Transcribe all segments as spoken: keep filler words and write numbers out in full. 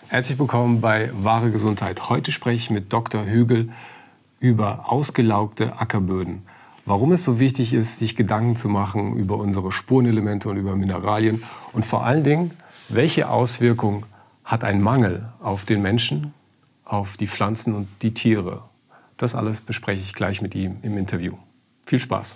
Herzlich willkommen bei Wahre Gesundheit. Heute spreche ich mit Doktor Hügel über ausgelaugte Ackerböden. Warum es so wichtig ist, sich Gedanken zu machen über unsere Spurenelemente und über Mineralien. Und vor allen Dingen, welche Auswirkungen hat ein Mangel auf den Menschen, auf die Pflanzen und die Tiere. Das alles bespreche ich gleich mit ihm im Interview. Viel Spaß!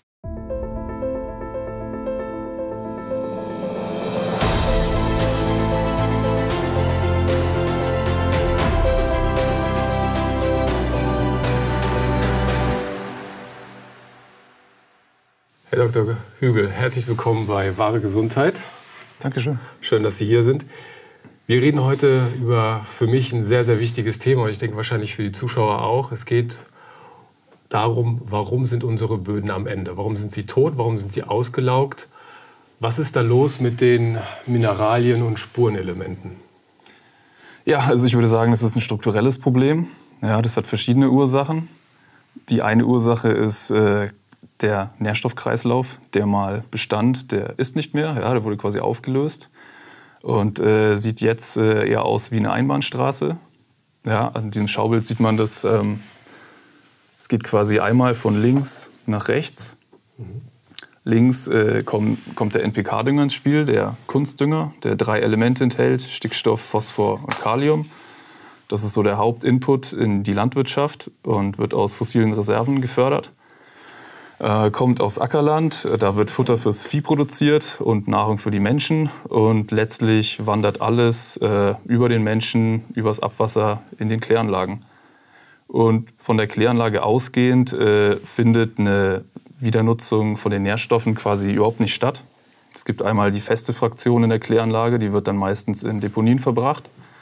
Herr Doktor Hügel, herzlich willkommen bei Wahre Gesundheit. Dankeschön. Schön, dass Sie hier sind. Wir reden heute über für mich ein sehr, sehr wichtiges Thema und ich denke wahrscheinlich für die Zuschauer auch. Es geht darum, warum sind unsere Böden am Ende? Warum sind sie tot? Warum sind sie ausgelaugt? Was ist da los mit den Mineralien und Spurenelementen? Ja, also ich würde sagen, das ist ein strukturelles Problem. Ja, das hat verschiedene Ursachen. Die eine Ursache ist äh, der Nährstoffkreislauf, der mal bestand, der ist nicht mehr. Ja, der wurde quasi aufgelöst. Und äh, sieht jetzt äh, eher aus wie eine Einbahnstraße. Ja, an diesem Schaubild sieht man das. Ähm, es geht quasi einmal von links nach rechts. Mhm. Links äh, komm, kommt der N P K-Dünger ins Spiel, der Kunstdünger, der drei Elemente enthält: Stickstoff, Phosphor und Kalium. Das ist so der Hauptinput in die Landwirtschaft und wird aus fossilen Reserven gefördert. Äh, kommt aufs Ackerland, da wird Futter fürs Vieh produziert und Nahrung für die Menschen. Und letztlich wandert alles äh, über den Menschen, übers Abwasser in den Kläranlagen. Und von der Kläranlage ausgehend äh, findet eine Wiedernutzung von den Nährstoffen quasi überhaupt nicht statt. Es gibt einmal die feste Fraktion in der Kläranlage, die wird dann meistens in Deponien verbracht.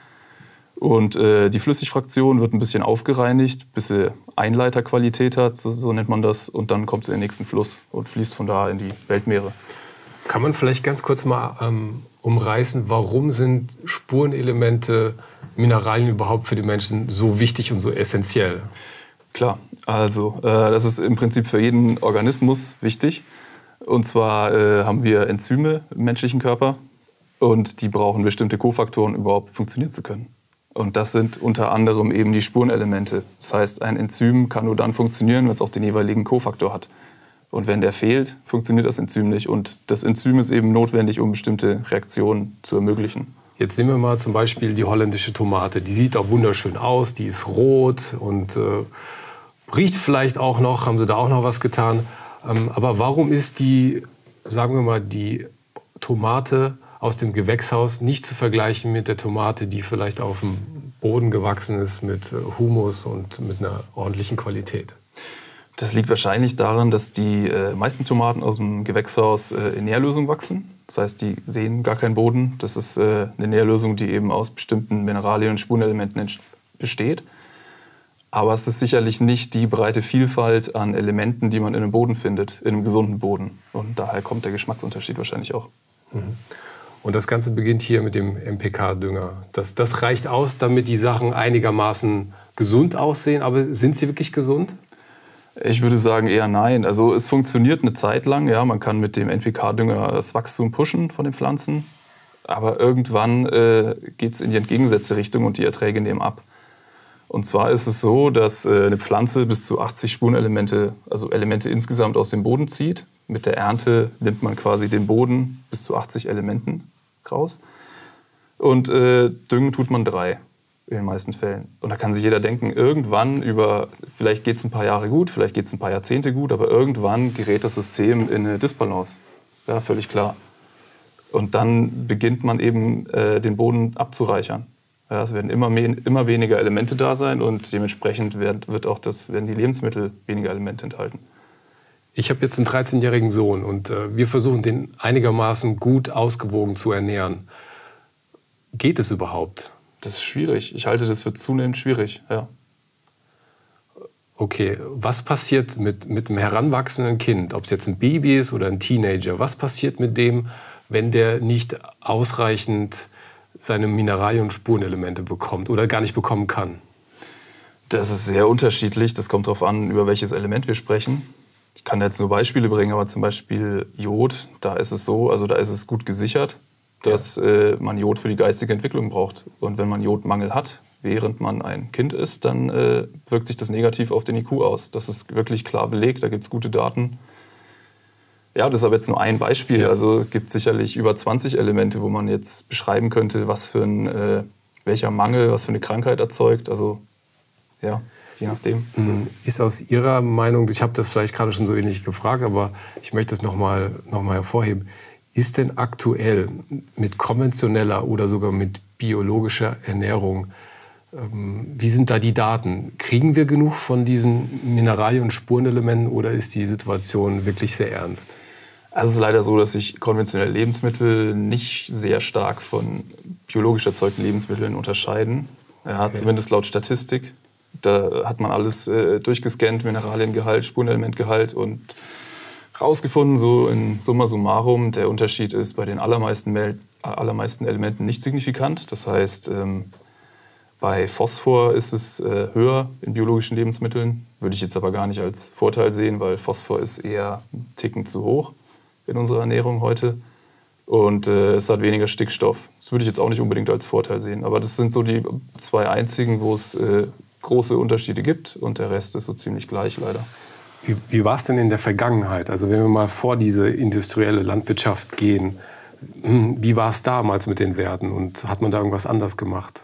Und äh, die Flüssigfraktion wird ein bisschen aufgereinigt, bis sie Einleiterqualität hat, so, so nennt man das. Und dann kommt sie in den nächsten Fluss und fließt von da in die Weltmeere. Kann man vielleicht ganz kurz mal ähm, umreißen, warum sind Spurenelemente, Mineralien überhaupt für die Menschen so wichtig und so essentiell? Klar, also äh, das ist im Prinzip für jeden Organismus wichtig. Und zwar äh, haben wir Enzyme im menschlichen Körper und die brauchen bestimmte Kofaktoren, um überhaupt funktionieren zu können. Und das sind unter anderem eben die Spurenelemente. Das heißt, ein Enzym kann nur dann funktionieren, wenn es auch den jeweiligen Kofaktor hat. Und wenn der fehlt, funktioniert das Enzym nicht. Und das Enzym ist eben notwendig, um bestimmte Reaktionen zu ermöglichen. Jetzt nehmen wir mal zum Beispiel die holländische Tomate. Die sieht auch wunderschön aus, die ist rot und äh, riecht vielleicht auch noch, haben sie da auch noch was getan. Ähm, aber warum ist die, sagen wir mal, die Tomate aus dem Gewächshaus nicht zu vergleichen mit der Tomate, die vielleicht auf dem Boden gewachsen ist mit Humus und mit einer ordentlichen Qualität? Das liegt wahrscheinlich daran, dass die äh, meisten Tomaten aus dem Gewächshaus äh, in Nährlösung wachsen. Das heißt, die sehen gar keinen Boden. Das ist äh, eine Nährlösung, die eben aus bestimmten Mineralien und Spurenelementen besteht. Aber es ist sicherlich nicht die breite Vielfalt an Elementen, die man in einem Boden findet, in einem gesunden Boden. Und daher kommt der Geschmacksunterschied wahrscheinlich auch. Mhm. Und das Ganze beginnt hier mit dem N P K-Dünger. Das, das reicht aus, damit die Sachen einigermaßen gesund aussehen. Aber sind sie wirklich gesund? Ich würde sagen eher nein. Also es funktioniert eine Zeit lang. Ja, man kann mit dem N P K-Dünger das Wachstum pushen von den Pflanzen. Aber irgendwann äh, geht es in die entgegengesetzte Richtung und die Erträge nehmen ab. Und zwar ist es so, dass äh, eine Pflanze bis zu achtzig Spurenelemente, also Elemente insgesamt aus dem Boden zieht. Mit der Ernte nimmt man quasi den Boden bis zu achtzig Elementen raus. Und äh, düngen tut man drei in den meisten Fällen. Und da kann sich jeder denken, irgendwann über, vielleicht geht es ein paar Jahre gut, vielleicht geht es ein paar Jahrzehnte gut, aber irgendwann gerät das System in eine Disbalance. Ja, völlig klar. Und dann beginnt man eben äh, den Boden abzureichern. Ja, es werden immer, mehr, immer weniger Elemente da sein und dementsprechend wird, wird auch das, werden die Lebensmittel weniger Elemente enthalten. Ich habe jetzt einen dreizehnjährigen Sohn und äh, wir versuchen, den einigermaßen gut ausgewogen zu ernähren. Geht es überhaupt? Das ist schwierig. Ich halte das für zunehmend schwierig, ja. Okay, was passiert mit, mit einem heranwachsenden Kind, ob es jetzt ein Baby ist oder ein Teenager, was passiert mit dem, wenn der nicht ausreichend seine Mineralien und Spurenelemente bekommt oder gar nicht bekommen kann? Das ist sehr unterschiedlich. Das kommt darauf an, über welches Element wir sprechen. Ich kann jetzt nur Beispiele bringen, aber zum Beispiel Jod, da ist es so, also da ist es gut gesichert. dass äh, man Jod für die geistige Entwicklung braucht. Und wenn man Jodmangel hat, während man ein Kind ist, dann äh, wirkt sich das negativ auf den I Q aus. Das ist wirklich klar belegt, da gibt es gute Daten. Ja, das ist aber jetzt nur ein Beispiel. Ja. Also es gibt sicherlich über zwanzig Elemente, wo man jetzt beschreiben könnte, was für ein, äh, welcher Mangel, was für eine Krankheit erzeugt. Also ja, je nachdem. Ist aus Ihrer Meinung, ich habe das vielleicht gerade schon so ähnlich gefragt, aber ich möchte es nochmal noch mal hervorheben, ist denn aktuell mit konventioneller oder sogar mit biologischer Ernährung, ähm, wie sind da die Daten? Kriegen wir genug von diesen Mineralien- und Spurenelementen oder ist die Situation wirklich sehr ernst? Also es ist leider so, dass sich konventionelle Lebensmittel nicht sehr stark von biologisch erzeugten Lebensmitteln unterscheiden. Ja, okay. Zumindest laut Statistik. Da hat man alles äh, durchgescannt, Mineraliengehalt, Spurenelementgehalt und rausgefunden, so in summa summarum, der Unterschied ist bei den allermeisten, Mel allermeisten Elementen nicht signifikant. Das heißt, ähm, bei Phosphor ist es äh, höher in biologischen Lebensmitteln. Würde ich jetzt aber gar nicht als Vorteil sehen, weil Phosphor ist eher einen Ticken zu hoch in unserer Ernährung heute. Und äh, es hat weniger Stickstoff. Das würde ich jetzt auch nicht unbedingt als Vorteil sehen. Aber das sind so die zwei einzigen, wo es äh, große Unterschiede gibt. Und der Rest ist so ziemlich gleich leider. Wie, wie war es denn in der Vergangenheit? Also wenn wir mal vor diese industrielle Landwirtschaft gehen, wie war es damals mit den Werten? Und hat man da irgendwas anders gemacht?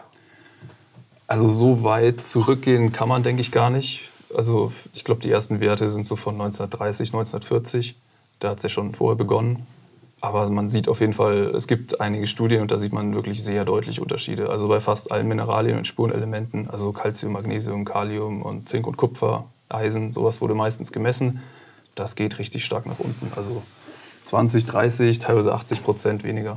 Also so weit zurückgehen kann man, denke ich, gar nicht. Also ich glaube, die ersten Werte sind so von neunzehnhundertdreißig, neunzehnhundertvierzig. Da hat es ja schon vorher begonnen. Aber man sieht auf jeden Fall, es gibt einige Studien und da sieht man wirklich sehr deutliche Unterschiede. Also bei fast allen Mineralien und Spurenelementen, also Calcium, Magnesium, Kalium und Zink und Kupfer, Eisen, sowas wurde meistens gemessen. Das geht richtig stark nach unten. Also zwanzig, dreißig, teilweise achtzig Prozent weniger.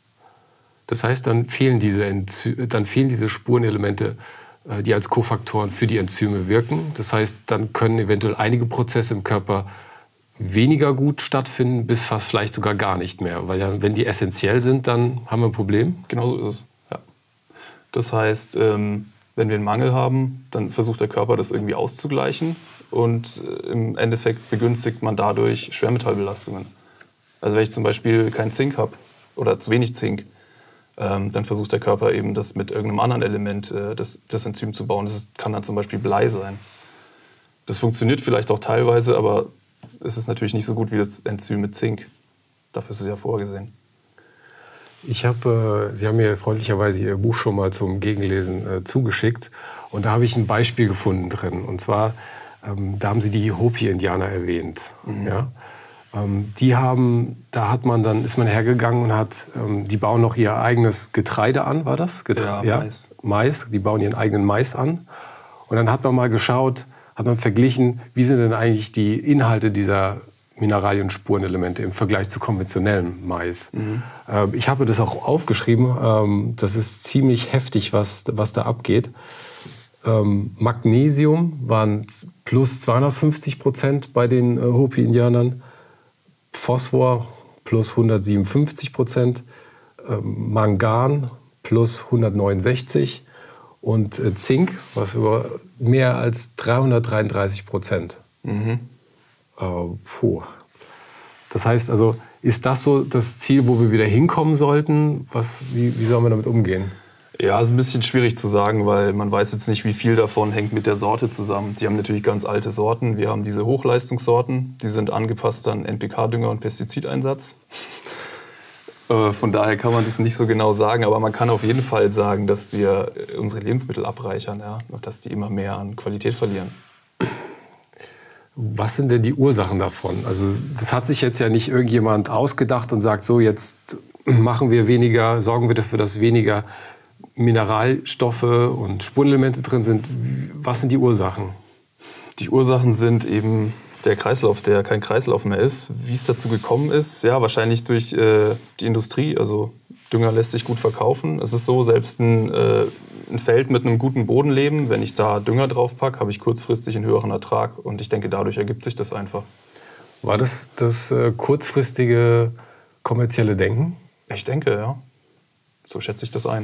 Das heißt, dann fehlen diese, Enzy- dann fehlen diese Spurenelemente, die als Kofaktoren für die Enzyme wirken. Das heißt, dann können eventuell einige Prozesse im Körper weniger gut stattfinden, bis fast vielleicht sogar gar nicht mehr. Weil ja, wenn die essentiell sind, dann haben wir ein Problem. Genau so ist es. Ja. Das heißt, ähm, wenn wir einen Mangel haben, dann versucht der Körper das irgendwie auszugleichen. Und äh, im Endeffekt begünstigt man dadurch Schwermetallbelastungen. Also wenn ich zum Beispiel keinen Zink habe oder zu wenig Zink, ähm, dann versucht der Körper eben das mit irgendeinem anderen Element, äh, das, das Enzym zu bauen. Das kann dann zum Beispiel Blei sein. Das funktioniert vielleicht auch teilweise, aber es ist natürlich nicht so gut wie das Enzym mit Zink. Dafür ist es ja vorgesehen. Ich habe, äh, Sie haben mir freundlicherweise Ihr Buch schon mal zum Gegenlesen äh, zugeschickt. Und da habe ich ein Beispiel gefunden drin. Und zwar, ähm, da haben Sie die Hopi-Indianer erwähnt. Mhm. Ja? Ähm, die haben, da hat man dann, ist man hergegangen und hat, ähm, die bauen noch ihr eigenes Getreide an, war das? Getre ja, ja, Mais. Mais, die bauen ihren eigenen Mais an. Und dann hat man mal geschaut, hat man verglichen, wie sind denn eigentlich die Inhalte dieser Mineralien- und Spurenelemente im Vergleich zu konventionellem Mais. Mhm. Äh, ich habe das auch aufgeschrieben. Ähm, das ist ziemlich heftig, was, was da abgeht. Ähm, Magnesium waren plus zweihundertfünfzig Prozent bei den äh, Hopi-Indianern. Phosphor plus hundertsiebenundfünfzig Prozent. Ähm, Mangan plus hundertneunundsechzig. Und äh, Zink, was über mehr als dreihundertdreiunddreißig Prozent. Mhm. Äh, puh. Das heißt also, ist das so das Ziel, wo wir wieder hinkommen sollten? Was, wie, wie sollen wir damit umgehen? Ja, ist ein bisschen schwierig zu sagen, weil man weiß jetzt nicht, wie viel davon hängt mit der Sorte zusammen. Die haben natürlich ganz alte Sorten. Wir haben diese Hochleistungssorten, die sind angepasst an N P K-Dünger und Pestizideinsatz. Von daher kann man das nicht so genau sagen, aber man kann auf jeden Fall sagen, dass wir unsere Lebensmittel abreichern, ja, und dass die immer mehr an Qualität verlieren. Was sind denn die Ursachen davon? Also das hat sich jetzt ja nicht irgendjemand ausgedacht und sagt, so jetzt machen wir weniger, sorgen wir dafür, dass weniger Mineralstoffe und Spurenelemente drin sind. Was sind die Ursachen? Die Ursachen sind eben der Kreislauf, der kein Kreislauf mehr ist. Wie es dazu gekommen ist, ja, wahrscheinlich durch äh, die Industrie. Also Dünger lässt sich gut verkaufen. Es ist so, selbst ein, äh, ein Feld mit einem guten Bodenleben, wenn ich da Dünger drauf packe, habe ich kurzfristig einen höheren Ertrag. Und ich denke, dadurch ergibt sich das einfach. War das das äh, kurzfristige kommerzielle Denken? Ich denke, ja. So schätze ich das ein.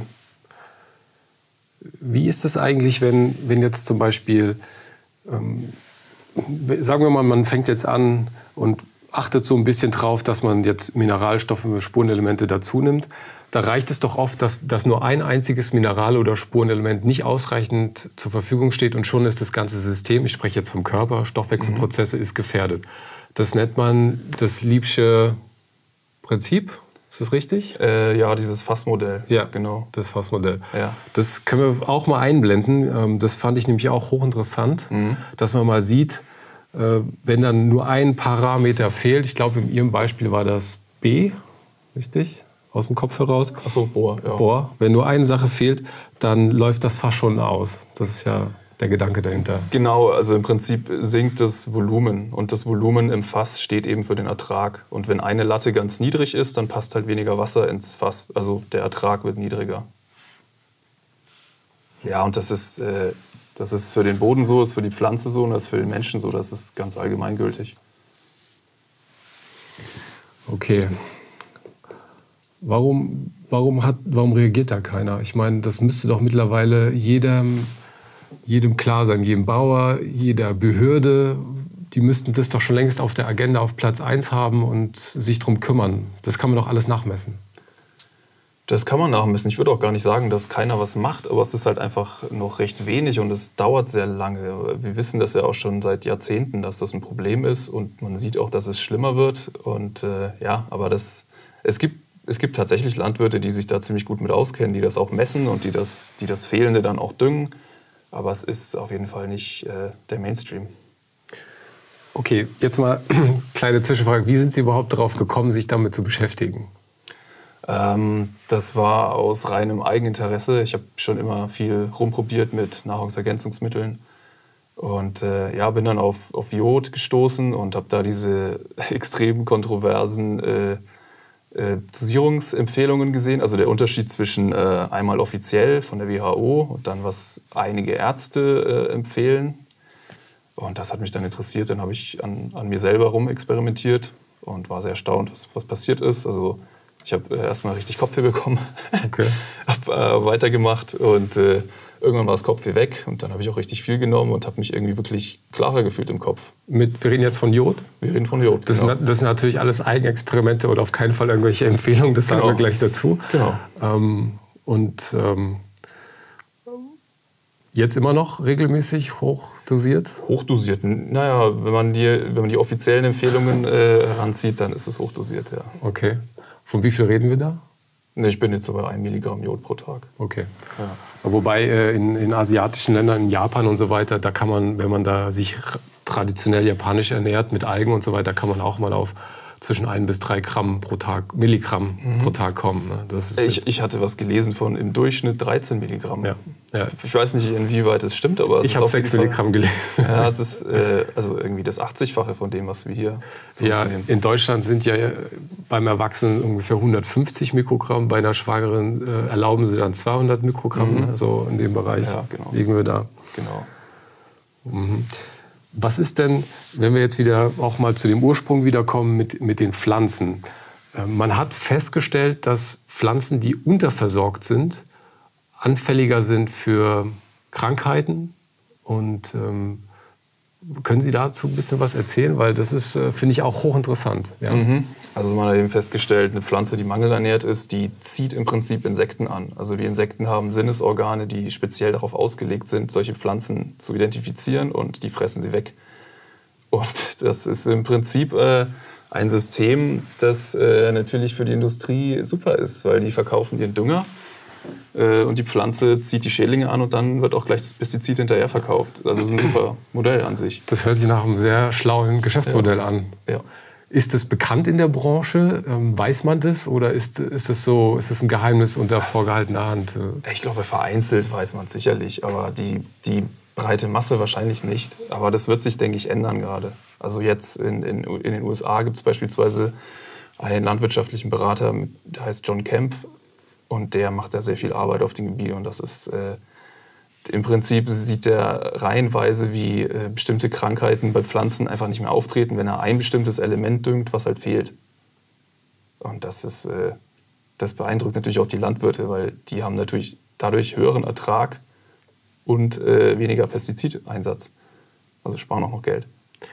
Wie ist es eigentlich, wenn, wenn jetzt zum Beispiel, ähm, sagen wir mal, man fängt jetzt an und achtet so ein bisschen drauf, dass man jetzt Mineralstoffe, Spurenelemente dazu nimmt. da reicht es doch oft, dass, dass nur ein einziges Mineral oder Spurenelement nicht ausreichend zur Verfügung steht und schon ist das ganze System, ich spreche jetzt vom Körper, Stoffwechselprozesse, mhm. ist gefährdet. Das nennt man das Liebsche Prinzip. Ist das richtig? Äh, ja, dieses Fassmodell. Ja, genau. Das Fassmodell. Ja. Das können wir auch mal einblenden. Das fand ich nämlich auch hochinteressant, mhm. dass man mal sieht, wenn dann nur ein Parameter fehlt. Ich glaube, in Ihrem Beispiel war das B, richtig? Aus dem Kopf heraus. Ach so, Bohr. Ja. Bohr. Wenn nur eine Sache fehlt, dann läuft das Fass schon aus. Das ist ja der Gedanke dahinter. Genau, also im Prinzip sinkt das Volumen und das Volumen im Fass steht eben für den Ertrag. Und wenn eine Latte ganz niedrig ist, dann passt halt weniger Wasser ins Fass, also der Ertrag wird niedriger. Ja, und das ist, äh, das ist für den Boden so, ist für die Pflanze so und das ist für den Menschen so, das ist ganz allgemeingültig. Okay. Warum, warum, hat, warum reagiert da keiner? Ich meine, das müsste doch mittlerweile jedem... jedem klar sein, jedem Bauer, jeder Behörde, die müssten das doch schon längst auf der Agenda auf Platz eins haben und sich darum kümmern. Das kann man doch alles nachmessen. Das kann man nachmessen. Ich würde auch gar nicht sagen, dass keiner was macht, aber es ist halt einfach noch recht wenig und es dauert sehr lange. Wir wissen das ja auch schon seit Jahrzehnten, dass das ein Problem ist und man sieht auch, dass es schlimmer wird. Und äh, ja, aber das, es gibt Es gibt tatsächlich Landwirte, die sich da ziemlich gut mit auskennen, die das auch messen und die das, die das Fehlende dann auch düngen. Aber es ist auf jeden Fall nicht äh, der Mainstream. Okay, jetzt mal kleine Zwischenfrage. Wie sind Sie überhaupt darauf gekommen, sich damit zu beschäftigen? Ähm, das war aus reinem Eigeninteresse. Ich habe schon immer viel rumprobiert mit Nahrungsergänzungsmitteln. Und äh, ja, bin dann auf, auf Jod gestoßen und habe da diese extrem kontroversen äh, Äh, Dosierungsempfehlungen gesehen, also der Unterschied zwischen äh, einmal offiziell von der W H O und dann was einige Ärzte äh, empfehlen. Und das hat mich dann interessiert. Dann habe ich an, an mir selber rumexperimentiert und war sehr erstaunt, was, was passiert ist. Also ich habe äh, erstmal richtig Kopfweh bekommen, okay. habe äh, weitergemacht und äh, irgendwann war das Kopfweh weg und dann habe ich auch richtig viel genommen und habe mich irgendwie wirklich klarer gefühlt im Kopf. Mit, wir reden jetzt von Jod? Wir reden von Jod, das, genau. sind, das sind natürlich alles Eigenexperimente oder auf keinen Fall irgendwelche Empfehlungen, das sagen genau. wir gleich dazu. Genau. Ähm, und ähm, jetzt immer noch regelmäßig hochdosiert? Hochdosiert? Naja, wenn man die, wenn man die offiziellen Empfehlungen äh, heranzieht, dann ist es hochdosiert, ja. Okay. Von wie viel reden wir da? Ich bin jetzt so bei ein Milligramm Jod pro Tag. Okay. Ja. Wobei äh, in, in asiatischen Ländern, in Japan und so weiter, da kann man, wenn man da sich traditionell japanisch ernährt mit Algen und so weiter, kann man auch mal auf zwischen ein bis drei Gramm pro Tag, Milligramm mhm. pro Tag kommen. Ne? Das ist ich, ich hatte was gelesen von im Durchschnitt dreizehn Milligramm. Ja. Ja. Ich weiß nicht, inwieweit es stimmt, aber es ich habe sechs Milligramm gelesen. Ja, es ist äh, also irgendwie das achtzigfache von dem, was wir hier so ja, nehmen. In Deutschland sind ja beim Erwachsenen ungefähr hundertfünfzig Mikrogramm. Bei einer Schwangeren äh, erlauben sie dann zweihundert Mikrogramm. Mhm. Also in dem Bereich ja, genau. liegen wir da. Genau. Mhm. Was ist denn, wenn wir jetzt wieder auch mal zu dem Ursprung wiederkommen mit, mit den Pflanzen? Man hat festgestellt, dass Pflanzen, die unterversorgt sind, anfälliger sind für Krankheiten. Und ähm, können Sie dazu ein bisschen was erzählen? Weil das ist, äh, finde ich, auch hochinteressant. Ja? Mhm. Also man hat eben festgestellt, eine Pflanze, die mangelernährt ist, die zieht im Prinzip Insekten an. Also die Insekten haben Sinnesorgane, die speziell darauf ausgelegt sind, solche Pflanzen zu identifizieren und die fressen sie weg. Und das ist im Prinzip äh, ein System, das äh, natürlich für die Industrie super ist, weil die verkaufen ihren Dünger äh, und die Pflanze zieht die Schädlinge an und dann wird auch gleich das Pestizid hinterher verkauft. Also das ist ein super Modell an sich. Das hört sich nach einem sehr schlauen Geschäftsmodell ja. an. Ja. Ist das bekannt in der Branche? Ähm, weiß man das? Oder ist, ist, das so, ist das ein Geheimnis unter vorgehaltener Hand? Ich glaube, vereinzelt weiß man es sicherlich, aber die, die breite Masse wahrscheinlich nicht. Aber das wird sich, denke ich, ändern gerade. Also jetzt in, in, in den U S A gibt es beispielsweise einen landwirtschaftlichen Berater, der heißt John Kempf. Und der macht da sehr viel Arbeit auf dem Gebiet. Und das ist äh, im Prinzip sieht er reihenweise, wie äh, bestimmte Krankheiten bei Pflanzen einfach nicht mehr auftreten, wenn er ein bestimmtes Element düngt, was halt fehlt. Und das ist, äh, das beeindruckt natürlich auch die Landwirte, weil die haben natürlich dadurch höheren Ertrag und äh, weniger Pestizideinsatz. Also sparen auch noch Geld.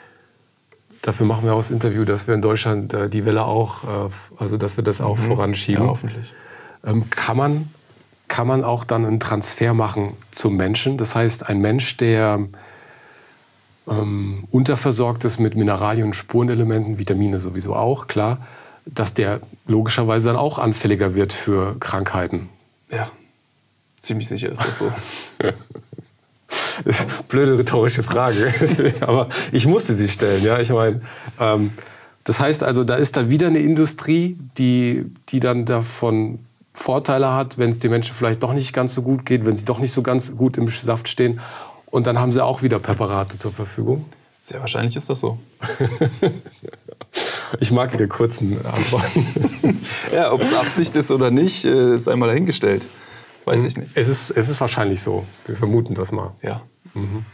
Dafür machen wir auch das Interview, dass wir in Deutschland äh, die Welle auch, äh, also dass wir das auch mhm. voranschieben. Ja, hoffentlich. ähm, kann man, kann man auch dann einen Transfer machen zum Menschen? Das heißt, ein Mensch, der ähm, unterversorgt ist mit Mineralien und Spurenelementen, Vitamine sowieso auch, klar, dass der logischerweise dann auch anfälliger wird für Krankheiten. Ja, ziemlich sicher ist das so. Das ist eine blöde rhetorische Frage, aber ich musste sie stellen. Ja? Ich meine, ähm, das heißt also, da ist dann wieder eine Industrie, die, die dann davon Vorteile hat, wenn es den Menschen vielleicht doch nicht ganz so gut geht, wenn sie doch nicht so ganz gut im Saft stehen. Und dann haben sie auch wieder Präparate zur Verfügung. Sehr wahrscheinlich ist das so. Ich mag Ihre kurzen Antworten. Ja, ob es Absicht ist oder nicht, ist einmal dahingestellt. Weiß ich nicht. Es ist, es ist wahrscheinlich so. Wir vermuten das mal. Ja. Mhm.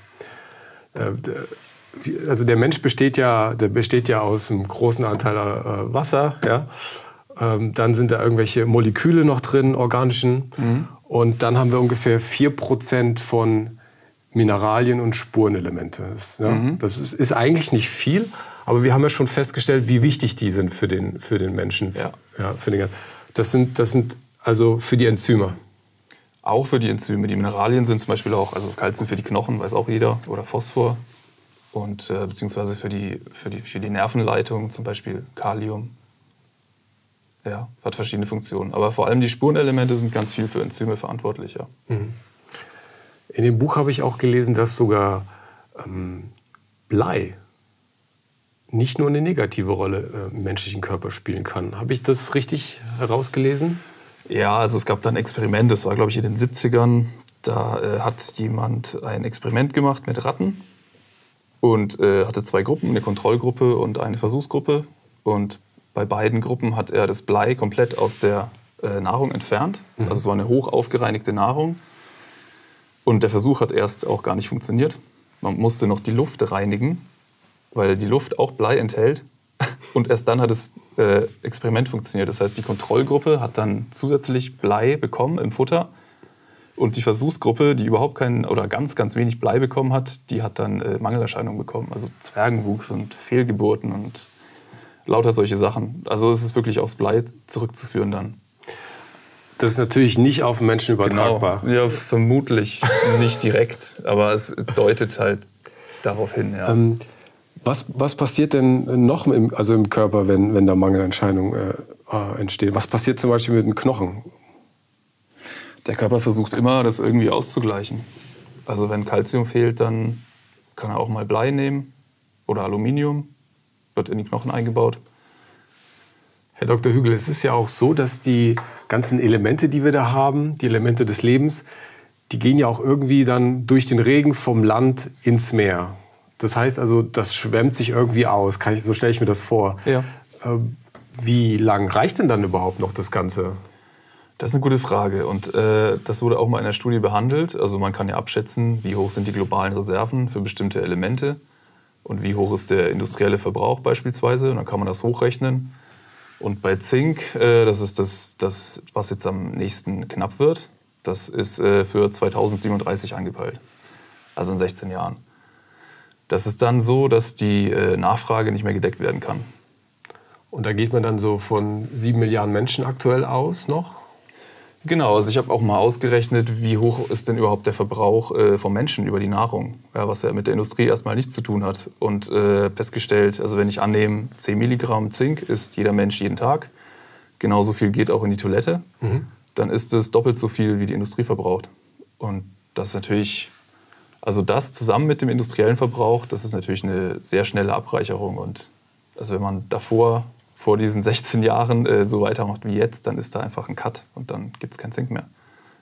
Also der Mensch besteht ja, der besteht ja aus einem großen Anteil äh, Wasser. Ja? Ähm, dann sind da irgendwelche Moleküle noch drin, organischen. Mhm. Und dann haben wir ungefähr vier Prozent von Mineralien und Spurenelemente. Das, ja, mhm. das ist, ist eigentlich nicht viel, aber wir haben ja schon festgestellt, wie wichtig die sind für den, für den Menschen. Ja. Ja, für den, das, sind, das sind also für die Enzyme. Auch für die Enzyme. Die Mineralien sind zum Beispiel auch, also Kalzium für die Knochen, weiß auch jeder, oder Phosphor. Und äh, beziehungsweise für die, für, die, für die Nervenleitung zum Beispiel Kalium. Ja, hat verschiedene Funktionen. Aber vor allem die Spurenelemente sind ganz viel für Enzyme verantwortlich. Ja. Mhm. In dem Buch habe ich auch gelesen, dass sogar ähm, Blei nicht nur eine negative Rolle äh, im menschlichen Körper spielen kann. Habe ich das richtig herausgelesen? Ja, also es gab dann ein Experiment, das war glaube ich in den siebzigern. Da äh, hat jemand ein Experiment gemacht mit Ratten und äh, hatte zwei Gruppen, eine Kontrollgruppe und eine Versuchsgruppe. Und bei beiden Gruppen hat er das Blei komplett aus der äh, Nahrung entfernt. Mhm. Also es war eine hoch aufgereinigte Nahrung. Und der Versuch hat erst auch gar nicht funktioniert. Man musste noch die Luft reinigen, weil die Luft auch Blei enthält. Und erst dann hat das äh, Experiment funktioniert. Das heißt, die Kontrollgruppe hat dann zusätzlich Blei bekommen im Futter. Und die Versuchsgruppe, die überhaupt keinen oder ganz, ganz wenig Blei bekommen hat, die hat dann äh, Mangelerscheinungen bekommen. Also Zwergenwuchs und Fehlgeburten und lauter solche Sachen. Also es ist wirklich aufs Blei zurückzuführen dann. Das ist natürlich nicht auf den Menschen übertragbar. Genau. Ja, vermutlich nicht direkt, aber es deutet halt darauf hin. Ja. Ähm, was, was passiert denn noch im, also im Körper, wenn, wenn da Mangelerscheinungen äh, entstehen? Was passiert zum Beispiel mit den Knochen? Der Körper versucht immer, das irgendwie auszugleichen. Also wenn Kalzium fehlt, dann kann er auch mal Blei nehmen oder Aluminium, wird in die Knochen eingebaut. Herr Doktor Hügel, es ist ja auch so, dass die ganzen Elemente, die wir da haben, die Elemente des Lebens, die gehen ja auch irgendwie dann durch den Regen vom Land ins Meer. Das heißt also, das schwemmt sich irgendwie aus. Kann ich, so stelle ich mir das vor. Ja. Ähm, wie lang reicht denn dann überhaupt noch das Ganze? Das ist eine gute Frage und äh, das wurde auch mal in der Studie behandelt. Also man kann ja abschätzen, wie hoch sind die globalen Reserven für bestimmte Elemente und wie hoch ist der industrielle Verbrauch beispielsweise. Und dann kann man das hochrechnen. Und bei Zink, äh, das ist das, das, was jetzt am nächsten knapp wird, das ist äh, für zweitausendsiebenunddreißig angepeilt, also in sechzehn Jahren. Das ist dann so, dass die äh, Nachfrage nicht mehr gedeckt werden kann. Und da geht man dann so von sieben Milliarden Menschen aktuell aus noch? Genau, also ich habe auch mal ausgerechnet, wie hoch ist denn überhaupt der Verbrauch äh, von Menschen über die Nahrung, ja, was ja mit der Industrie erstmal nichts zu tun hat. Und äh, festgestellt, also wenn ich annehme, zehn Milligramm Zink isst jeder Mensch jeden Tag, genauso viel geht auch in die Toilette, mhm. dann ist es doppelt so viel, wie die Industrie verbraucht. Und das ist natürlich, also das zusammen mit dem industriellen Verbrauch, das ist natürlich eine sehr schnelle Abreicherung. Und also wenn man davor vor diesen sechzehn Jahren äh, so weitermacht wie jetzt, dann ist da einfach ein Cut und dann gibt es kein Zink mehr.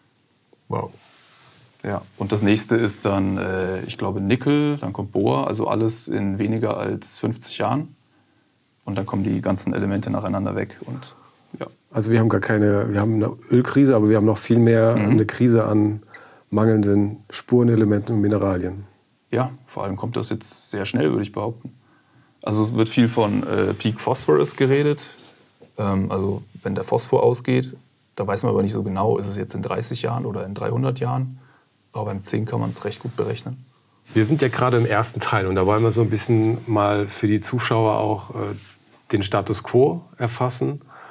Wow. Ja, und das nächste ist dann, äh, ich glaube, Nickel, dann kommt Bohr, also alles in weniger als fünfzig Jahren. Und dann kommen die ganzen Elemente nacheinander weg. Und, ja. Also wir haben gar keine, wir haben eine Ölkrise, aber wir haben noch viel mehr mhm. eine Krise an mangelnden Spurenelementen und Mineralien. Ja, vor allem kommt das jetzt sehr schnell, würde ich behaupten. Also es wird viel von äh, Peak Phosphorus geredet. Ähm, also wenn der Phosphor ausgeht, da weiß man aber nicht so genau, ist es jetzt in dreißig Jahren oder in dreihundert Jahren. Aber beim Zink kann man es recht gut berechnen. Wir sind ja gerade im ersten Teil und da wollen wir so ein bisschen mal für die Zuschauer auch äh, den Status Quo erfassen.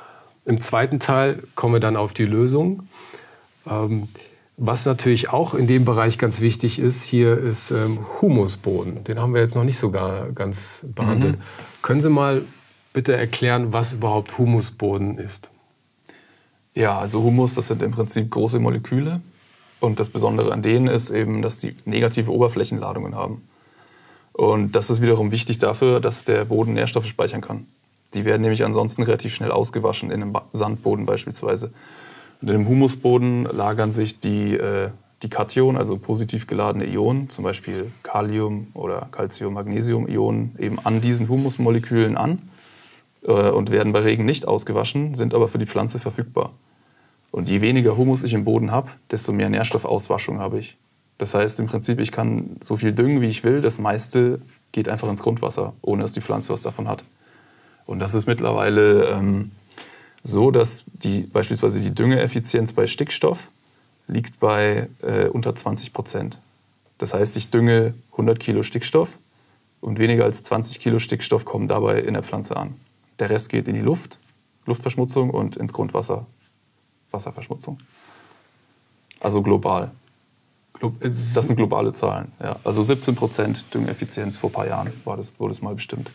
Im zweiten Teil kommen wir dann auf die Lösung. Ähm, was natürlich auch in dem Bereich ganz wichtig ist, hier ist ähm, Humusboden. Den haben wir jetzt noch nicht so gar, ganz behandelt. Mhm. Können Sie mal bitte erklären, was überhaupt Humusboden ist? Ja, also Humus, das sind im Prinzip große Moleküle. Und das Besondere an denen ist eben, dass sie negative Oberflächenladungen haben. Und das ist wiederum wichtig dafür, dass der Boden Nährstoffe speichern kann. Die werden nämlich ansonsten relativ schnell ausgewaschen, in einem Sandboden beispielsweise. Und in einem Humusboden lagern sich die, äh, die Kationen, also positiv geladene Ionen, zum Beispiel Kalium- oder Calcium-Magnesium-Ionen, eben an diesen Humusmolekülen an äh, und werden bei Regen nicht ausgewaschen, sind aber für die Pflanze verfügbar. Und je weniger Humus ich im Boden habe, desto mehr Nährstoffauswaschung habe ich. Das heißt im Prinzip, ich kann so viel düngen, wie ich will. Das meiste geht einfach ins Grundwasser, ohne dass die Pflanze was davon hat. Und das ist mittlerweile ähm, so, dass die, beispielsweise die Düngeeffizienz bei Stickstoff liegt bei äh, unter zwanzig Prozent. Das heißt, ich dünge hundert Kilo Stickstoff und weniger als zwanzig Kilo Stickstoff kommen dabei in der Pflanze an. Der Rest geht in die Luft, Luftverschmutzung und ins Grundwasser. Wasserverschmutzung. Also global. Das sind globale Zahlen. Ja. Also siebzehn Prozent Düngeeffizienz vor ein paar Jahren war das, wurde es mal bestimmt.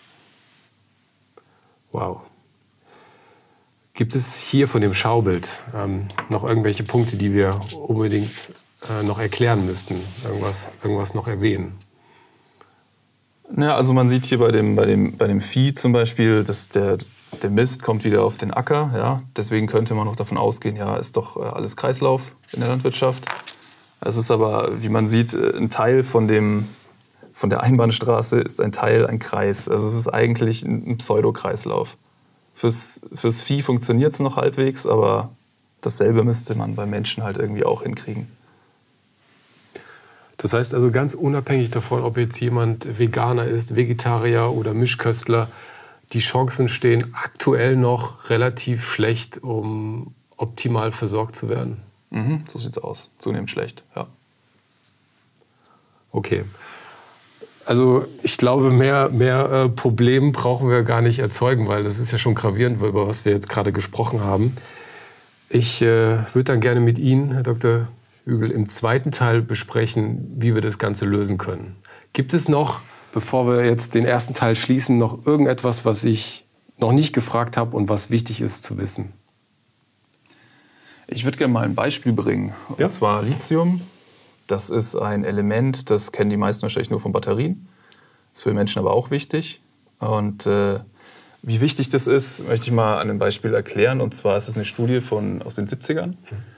Wow. Gibt es hier von dem Schaubild ähm, noch irgendwelche Punkte, die wir unbedingt äh, noch erklären müssten? Irgendwas, irgendwas noch erwähnen? Ja, also man sieht hier bei dem, bei dem, bei dem Vieh zum Beispiel, dass der, der Mist kommt wieder auf den Acker. Ja? Deswegen könnte man noch davon ausgehen, ja, ist doch alles Kreislauf in der Landwirtschaft. Es ist aber, wie man sieht, ein Teil von, dem, von der Einbahnstraße ist ein Teil, ein Kreis. Also es ist eigentlich ein Pseudokreislauf. Fürs, fürs Vieh funktioniert es noch halbwegs, aber dasselbe müsste man beim Menschen halt irgendwie auch hinkriegen. Das heißt also ganz unabhängig davon, ob jetzt jemand Veganer ist, Vegetarier oder Mischköstler, die Chancen stehen aktuell noch relativ schlecht, um optimal versorgt zu werden. Mhm, so sieht es aus. Zunehmend schlecht, ja. Okay. Also ich glaube, mehr, mehr äh, Probleme brauchen wir gar nicht erzeugen, weil das ist ja schon gravierend, über was wir jetzt gerade gesprochen haben. Ich äh, würde dann gerne mit Ihnen, Herr Doktor Hügel, im zweiten Teil besprechen, wie wir das Ganze lösen können. Gibt es noch, bevor wir jetzt den ersten Teil schließen, noch irgendetwas, was ich noch nicht gefragt habe und was wichtig ist zu wissen? Ich würde gerne mal ein Beispiel bringen, und ja? zwar Lithium. Das ist ein Element, das kennen die meisten wahrscheinlich nur von Batterien. Das ist für Menschen aber auch wichtig. Und äh, wie wichtig das ist, möchte ich mal an einem Beispiel erklären. Und zwar ist es eine Studie von, aus den siebzigern.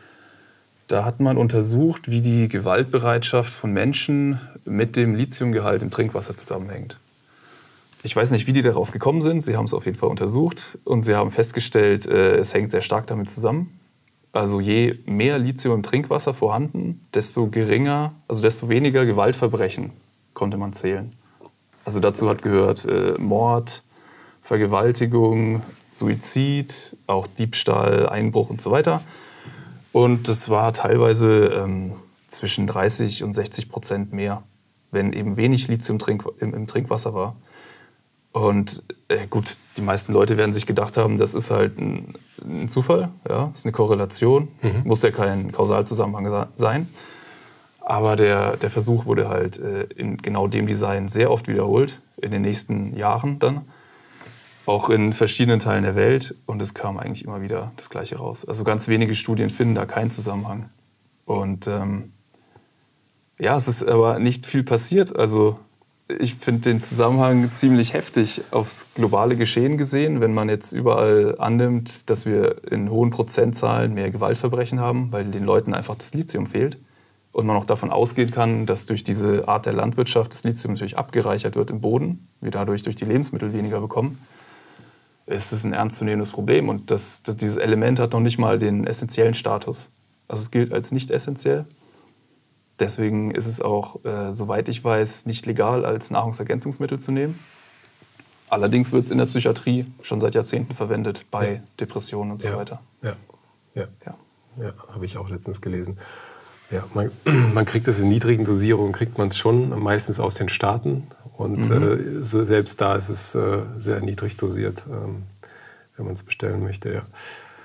Da hat man untersucht, wie die Gewaltbereitschaft von Menschen mit dem Lithiumgehalt im Trinkwasser zusammenhängt. Ich weiß nicht, wie die darauf gekommen sind. Sie haben es auf jeden Fall untersucht. Und sie haben festgestellt, äh, es hängt sehr stark damit zusammen. Also je mehr Lithium im Trinkwasser vorhanden, desto geringer, also desto weniger Gewaltverbrechen konnte man zählen. Also dazu hat gehört äh, Mord, Vergewaltigung, Suizid, auch Diebstahl, Einbruch und so weiter. Und das war teilweise ähm, zwischen dreißig und sechzig Prozent mehr, wenn eben wenig Lithium trink, im, im Trinkwasser war. Und äh, gut, die meisten Leute werden sich gedacht haben, das ist halt ein, ein Zufall, ja, das ist eine Korrelation, mhm. muss ja kein Kausalzusammenhang sein. Aber der, der Versuch wurde halt äh, in genau dem Design sehr oft wiederholt, in den nächsten Jahren dann, auch in verschiedenen Teilen der Welt. Und es kam eigentlich immer wieder das Gleiche raus. Also ganz wenige Studien finden da keinen Zusammenhang. Und ähm, ja, es ist aber nicht viel passiert. Also ich finde den Zusammenhang ziemlich heftig aufs globale Geschehen gesehen, wenn man jetzt überall annimmt, dass wir in hohen Prozentzahlen mehr Gewaltverbrechen haben, weil den Leuten einfach das Lithium fehlt. Und man auch davon ausgehen kann, dass durch diese Art der Landwirtschaft das Lithium natürlich abgereichert wird im Boden, wir dadurch durch die Lebensmittel weniger bekommen, ist es ein ernstzunehmendes Problem. Und das, das, dieses Element hat noch nicht mal den essentiellen Status. Also es gilt als nicht essentiell. Deswegen ist es auch, äh, soweit ich weiß, nicht legal als Nahrungsergänzungsmittel zu nehmen. Allerdings wird es in der Psychiatrie schon seit Jahrzehnten verwendet, bei ja. Depressionen und so ja. weiter. Ja, ja. ja. ja habe ich auch letztens gelesen. Ja, man, man kriegt es in niedrigen Dosierungen, kriegt man es schon, meistens aus den Staaten. Und mhm. äh, so, selbst da ist es äh, sehr niedrig dosiert, ähm, wenn man es bestellen möchte. Ja.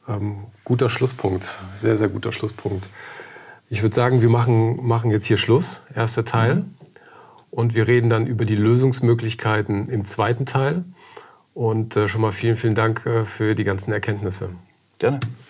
Ähm, guter Schlusspunkt, sehr, sehr guter Schlusspunkt. Ich würde sagen, wir machen, machen jetzt hier Schluss, erster Teil. Mhm. Und wir reden dann über die Lösungsmöglichkeiten im zweiten Teil. Und äh, schon mal vielen, vielen Dank äh, für die ganzen Erkenntnisse. Gerne.